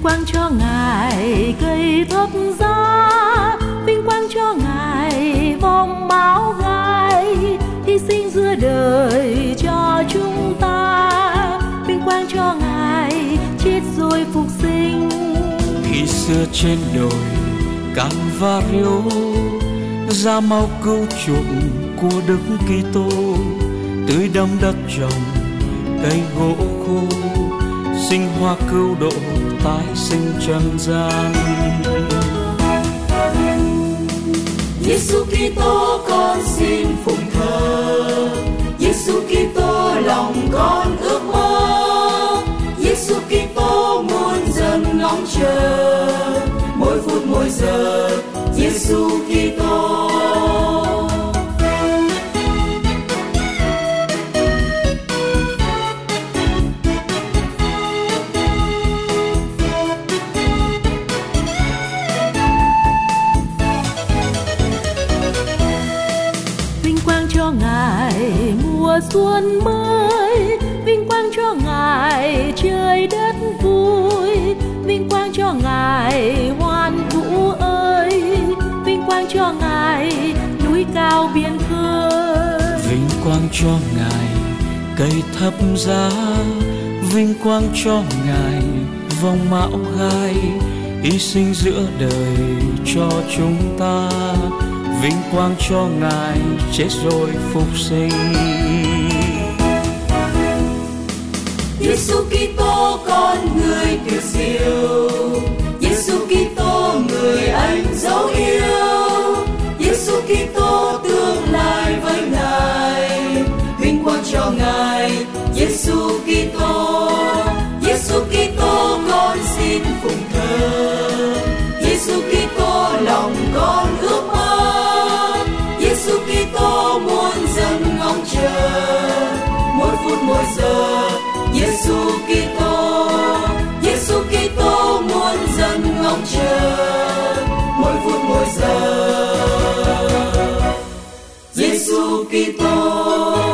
quang cho Ngài cây thấp giá, vinh quang cho Ngài vòng mão gai, hy sinh giữa đời cho chúng ta. Vinh quang cho Ngài chết rồi phục sinh. Khi xưa trên đồi Calvario, ra máu cứu chuộc của Đức Kitô, tưới đẫm đất trồng cây gỗ khô, sinh hoa cứu độ tái sinh trần gian. Giêsu Kitô con xin phụng thờ, Giêsu Kitô lòng con ước mơ, Giêsu Kitô muôn dân ngóng chờ, mỗi phút mỗi giờ Giêsu Kitô. Mùa xuân mới, vinh quang cho Ngài trời đất vui, vinh quang cho Ngài hoan vũ ơi, vinh quang cho Ngài núi cao biển khơi. Vinh quang cho Ngài cây thấp giá, vinh quang cho Ngài vòng mão gai, hy sinh giữa đời cho chúng ta. Vinh quang cho Ngài chết rồi phục sinh. Giêsu Kitô con người tuyệt diệu, Giêsu Kitô người anh dấu yêu, Giêsu Kitô tương lai với Ngài. Vinh quang cho Ngài Giêsu Kitô, Giêsu Kitô con xin phụng thờ, Giêsu Kitô lòng con ước mơ, Giêsu Kitô muôn dân ngóng chờ, mỗi phút mỗi giờ Giêsu Kitô, Giêsu Kitô muôn dân ngóng chờ, mỗi phút mỗi giờ Giêsu Kitô.